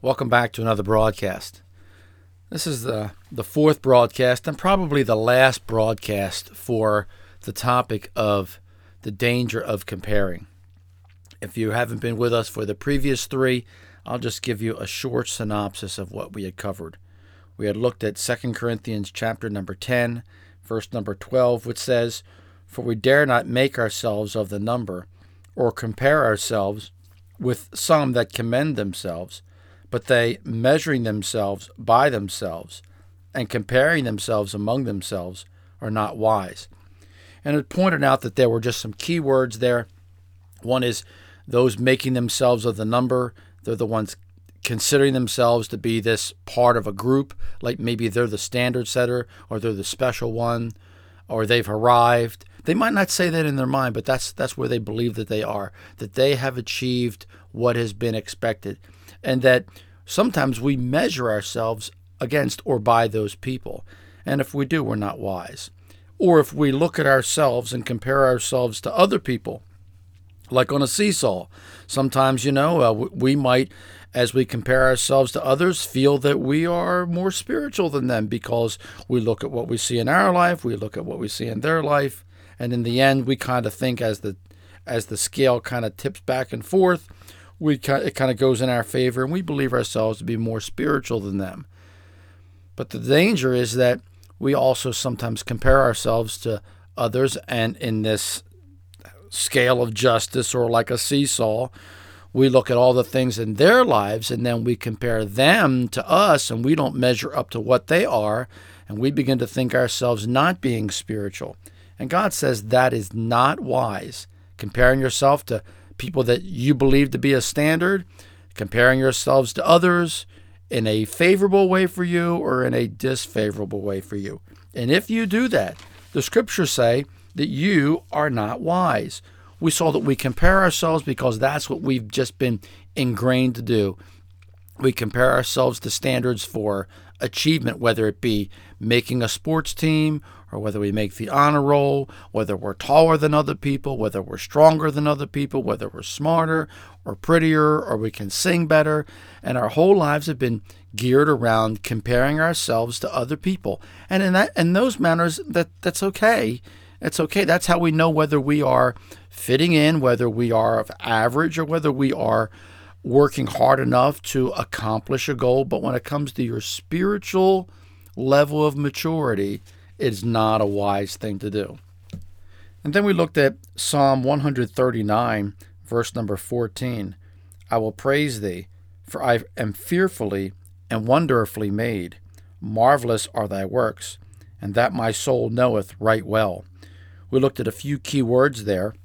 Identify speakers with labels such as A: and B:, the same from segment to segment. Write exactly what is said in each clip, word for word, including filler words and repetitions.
A: Welcome back to another broadcast. This is the, the fourth broadcast and probably the last broadcast for the topic of the danger of comparing. If you haven't been with us for the previous three, I'll just give you a short synopsis of what we had covered. We had looked at Second Corinthians chapter number ten, verse number twelve, which says, "For we dare not make ourselves of the number, or compare ourselves with some that commend themselves, but they, measuring themselves by themselves, and comparing themselves among themselves, are not wise." And it pointed out that there were just some key words there. One is those making themselves of the number. They're the ones considering themselves to be this part of a group, like maybe they're the standard setter, or they're the special one, or they've arrived. They might not say that in their mind, but that's that's where they believe that they are, that they have achieved what has been expected. And that sometimes we measure ourselves against or by those people. And if we do, we're not wise. Or if we look at ourselves and compare ourselves to other people, like on a seesaw, sometimes, you know, uh, we might, as we compare ourselves to others, feel that we are more spiritual than them because we look at what we see in our life, we look at what we see in their life, and in the end, we kind of think as the as the scale kind of tips back and forth, we it kind of goes in our favor, and we believe ourselves to be more spiritual than them. But the danger is that we also sometimes compare ourselves to others, and in this scale of justice, or like a seesaw, we look at all the things in their lives, and then we compare them to us, and we don't measure up to what they are, and we begin to think ourselves not being spiritual. And God says that is not wise. Comparing yourself to people that you believe to be a standard, comparing yourselves to others in a favorable way for you or in a disfavorable way for you. And if you do that, the scriptures say that you are not wise. We saw that we compare ourselves because that's what we've just been ingrained to do. We compare ourselves to standards for achievement, whether it be making a sports team, or whether we make the honor roll, whether we're taller than other people, whether we're stronger than other people, whether we're smarter or prettier, or we can sing better. And our whole lives have been geared around comparing ourselves to other people. And in that, in those manners, that that's okay. It's okay. That's how we know whether we are fitting in, whether we are of average, or whether we are working hard enough to accomplish a goal. But when it comes to your spiritual level of maturity, it's not a wise thing to do. And then we looked at Psalm one thirty-nine, verse number fourteen. "I will praise thee, for I am fearfully and wonderfully made. Marvelous are thy works, and that my soul knoweth right well." We looked at a few key words there.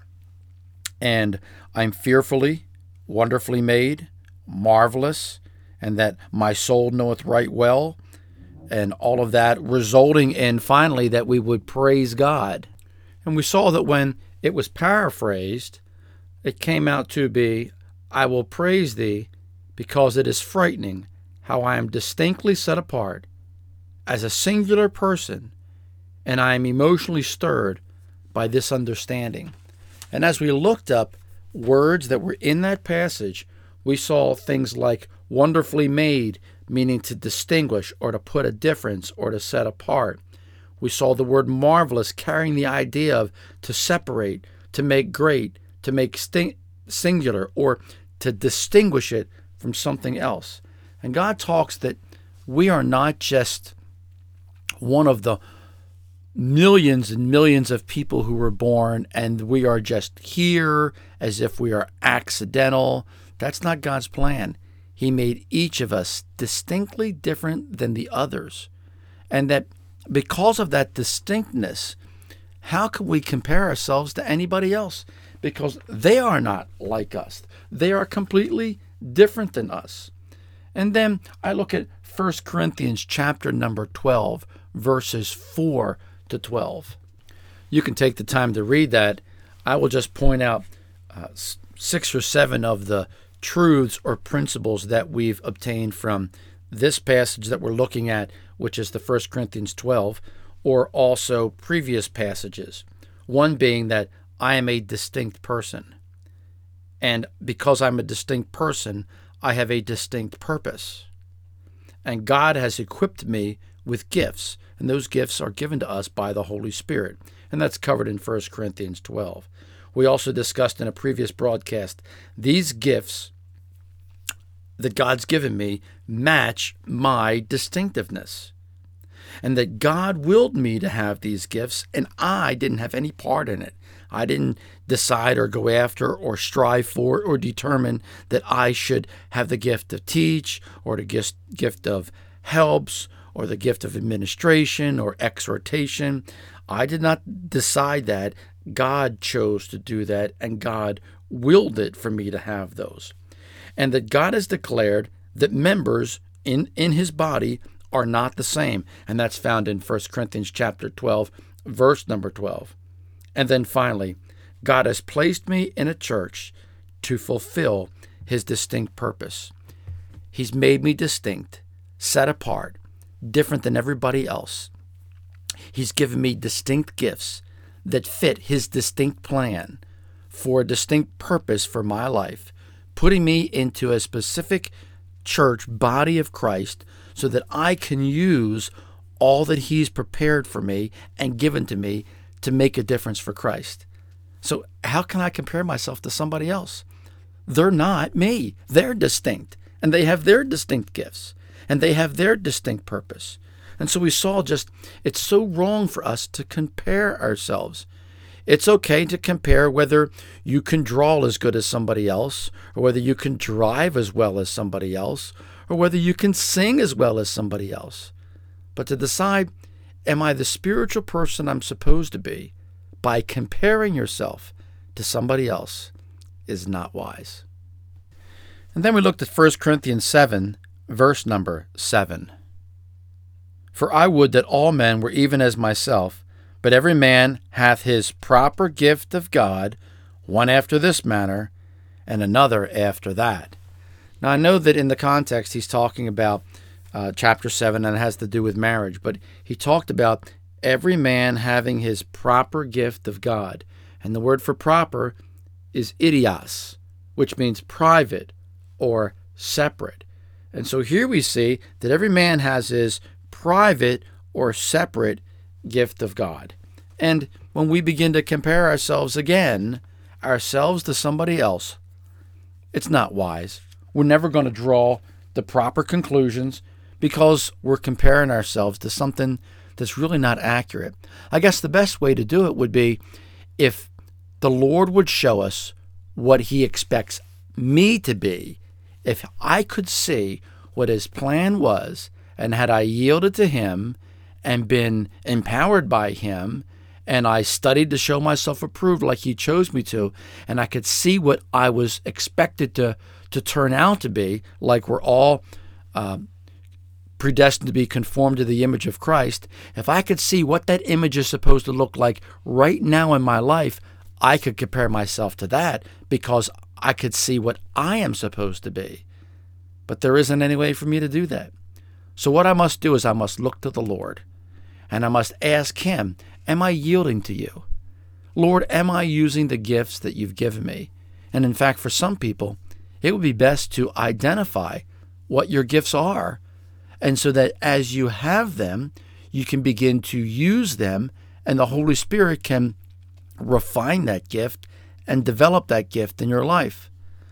A: And I'm fearfully, wonderfully made, marvelous, and that my soul knoweth right well. And all of that resulting in, finally, that we would praise God. And we saw that when it was paraphrased, it came out to be, "I will praise thee because it is frightening how I am distinctly set apart as a singular person, and I am emotionally stirred by this understanding." And as we looked up words that were in that passage, we saw things like wonderfully made, meaning to distinguish or to put a difference or to set apart. We saw the word marvelous carrying the idea of to separate, to make great, to make sting- singular, or to distinguish it from something else. And God talks that we are not just one of the millions and millions of people who were born, and we are just here as if we are accidental. That's not God's plan. He made each of us distinctly different than the others. And that because of that distinctness, how can we compare ourselves to anybody else? Because they are not like us. They are completely different than us. And then I look at First Corinthians chapter number twelve, verses four to twelve. You can take the time to read that. I will just point out uh, six or seven of the truths or principles that we've obtained from this passage that we're looking at, which is the First Corinthians twelve, or also previous passages. One being that I am a distinct person. And because I'm a distinct person, I have a distinct purpose. And God has equipped me with gifts, and those gifts are given to us by the Holy Spirit. And that's covered in First Corinthians twelve. We also discussed in a previous broadcast, these gifts that God's given me match my distinctiveness. And that God willed me to have these gifts, and I didn't have any part in it. I didn't decide or go after or strive for or determine that I should have the gift to teach or the gift gift of helps or the gift of administration or exhortation. I did not decide that. God chose to do that, and God willed it for me to have those. And that God has declared that members in, in his body are not the same. And that's found in First Corinthians chapter twelve, verse number twelve. And then finally, God has placed me in a church to fulfill his distinct purpose. He's made me distinct, set apart, different than everybody else. He's given me distinct gifts that fit his distinct plan for a distinct purpose for my life, putting me into a specific church body of Christ so that I can use all that he's prepared for me and given to me to make a difference for Christ. So how can I compare myself to somebody else? They're not me. They're distinct, and they have their distinct gifts, and they have their distinct purpose. And so we saw just, it's so wrong for us to compare ourselves. It's okay to compare whether you can draw as good as somebody else, or whether you can drive as well as somebody else, or whether you can sing as well as somebody else. But to decide, am I the spiritual person I'm supposed to be, by comparing yourself to somebody else, is not wise. And then we looked at First Corinthians seven, verse number seven. For I would that all men were even as myself, but every man hath his proper gift of God, one after this manner, and another after that. Now I know that in the context he's talking about uh, chapter seven, and it has to do with marriage, but he talked about every man having his proper gift of God. And the word for proper is idios, which means private or separate. And so here we see that every man has his private or separate gift of God. And when we begin to compare ourselves again, ourselves to somebody else, it's not wise. We're never going to draw the proper conclusions because we're comparing ourselves to something that's really not accurate. I guess the best way to do it would be if the Lord would show us what he expects me to be, if I could see what his plan was, and had I yielded to him and been empowered by him, and I studied to show myself approved like he chose me to, and I could see what I was expected to, to turn out to be, like we're all uh, predestined to be conformed to the image of Christ, if I could see what that image is supposed to look like right now in my life, I could compare myself to that because I could see what I am supposed to be. But there isn't any way for me to do that. So what I must do is I must look to the Lord, and I must ask him, am I yielding to you? Lord, am I using the gifts that you've given me? And in fact, for some people, it would be best to identify what your gifts are, and so that as you have them, you can begin to use them, and the Holy Spirit can refine that gift and develop that gift in your life.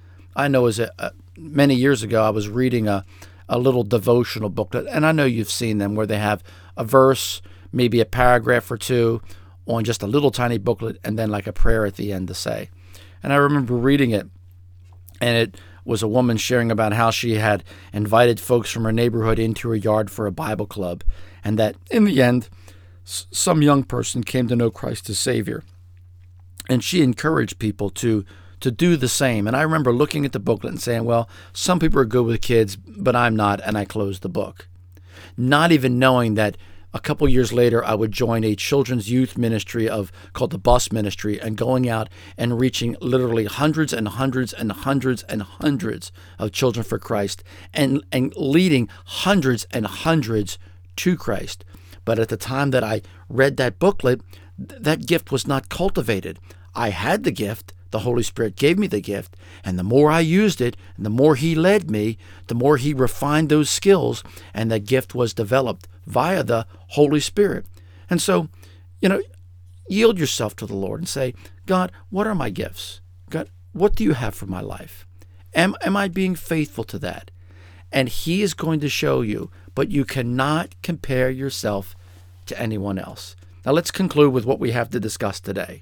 A: I know as a, uh, many years ago, I was reading a a little devotional booklet, and I know you've seen them where they have a verse, maybe a paragraph or two on just a little tiny booklet, and then like a prayer at the end to say. And I remember reading it, and it was a woman sharing about how she had invited folks from her neighborhood into her yard for a Bible club, and that in the end, s- some young person came to know Christ as Savior. And she encouraged people to to do the same. And I remember looking at the booklet and saying, well, some people are good with kids, but I'm not, and I closed the book. Not even knowing that a couple years later, I would join a children's youth ministry of called the Bus Ministry, and going out and reaching literally hundreds and hundreds and hundreds and hundreds of children for Christ, and, and leading hundreds and hundreds to Christ. But at the time that I read that booklet, th- that gift was not cultivated. I had the gift, the Holy Spirit gave me the gift, and the more I used it, and the more He led me, the more He refined those skills, and the gift was developed via the Holy Spirit. And so, you know, yield yourself to the Lord and say, God, what are my gifts? God, what do you have for my life? Am, am I being faithful to that? And He is going to show you, but you cannot compare yourself to anyone else. Now let's conclude with what we have to discuss today.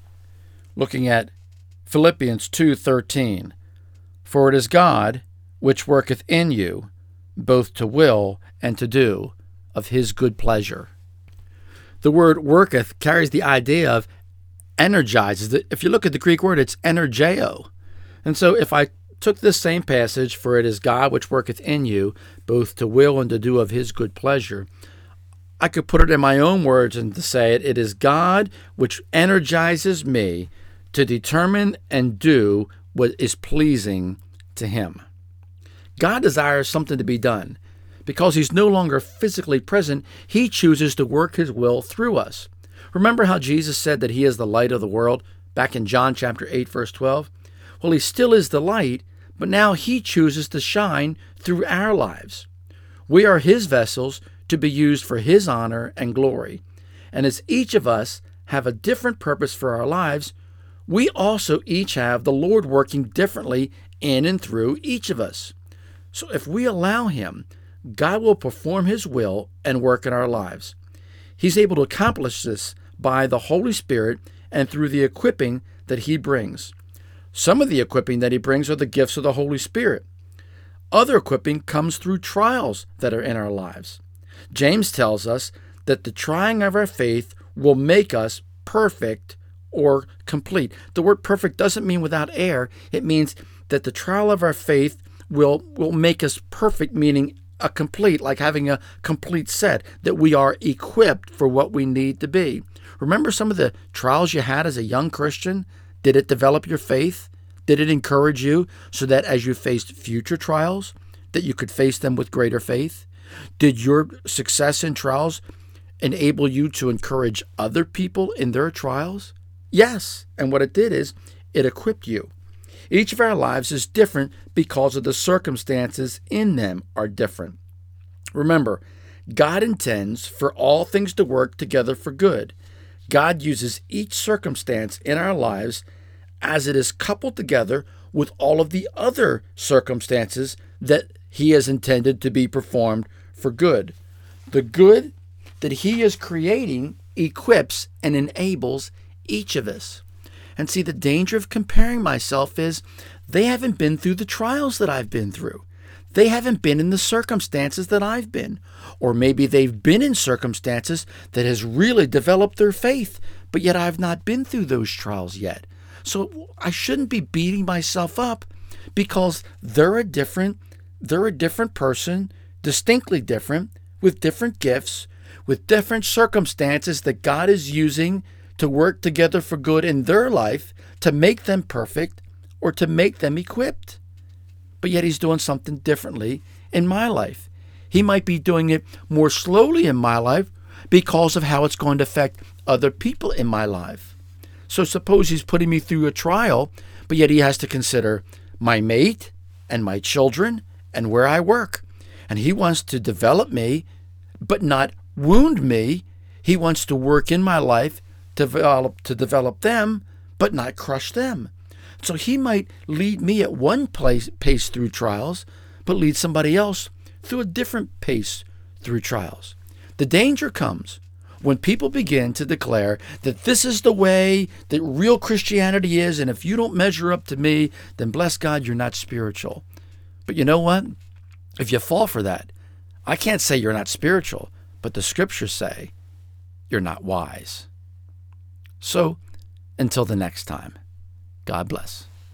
A: Looking at Philippians two thirteen, for it is God which worketh in you, both to will and to do of His good pleasure. The word worketh carries the idea of energizes. If you look at the Greek word, it's energeo. And so if I took this same passage, for it is God which worketh in you, both to will and to do of His good pleasure, I could put it in my own words and to say it, it is God which energizes me to determine and do what is pleasing to Him. God desires something to be done. Because He's no longer physically present, He chooses to work His will through us. Remember how Jesus said that He is the light of the world back in John chapter eight, verse twelve? Well, He still is the light, but now He chooses to shine through our lives. We are His vessels to be used for His honor and glory. And as each of us have a different purpose for our lives, we also each have the Lord working differently in and through each of us. So if we allow Him, God will perform His will and work in our lives. He's able to accomplish this by the Holy Spirit and through the equipping that He brings. Some of the equipping that He brings are the gifts of the Holy Spirit. Other equipping comes through trials that are in our lives. James tells us that the trying of our faith will make us perfect or complete. The word perfect doesn't mean without error. It means that the trial of our faith will, will make us perfect, meaning a complete, like having a complete set, that we are equipped for what we need to be. Remember some of the trials you had as a young Christian? Did it develop your faith? Did it encourage you so that as you faced future trials, that you could face them with greater faith? Did your success in trials enable you to encourage other people in their trials? Yes. And what it did is it equipped you. Each of our lives is different because of the circumstances in them are different. Remember, God intends for all things to work together for good. God uses each circumstance in our lives as it is coupled together with all of the other circumstances that He has intended to be performed for good. The good that He is creating equips and enables each of us. And see, the danger of comparing myself is they haven't been through the trials that I've been through. They haven't been in the circumstances that I've been. Or maybe they've been in circumstances that has really developed their faith, but yet I've not been through those trials yet. So I shouldn't be beating myself up because they're a different, they're a different person, distinctly different, with different gifts, with different circumstances that God is using to work together for good in their life, to make them perfect or to make them equipped. But yet He's doing something differently in my life. He might be doing it more slowly in my life because of how it's going to affect other people in my life. So suppose He's putting me through a trial, but yet He has to consider my mate and my children and where I work. And He wants to develop me, but not wound me. He wants to work in my life to develop, to develop them, but not crush them. So He might lead me at one place, pace through trials, but lead somebody else through a different pace through trials. The danger comes when people begin to declare that this is the way that real Christianity is, and if you don't measure up to me, then bless God, you're not spiritual. But you know what? If you fall for that, I can't say you're not spiritual, but the scriptures say you're not wise. So, until the next time, God bless.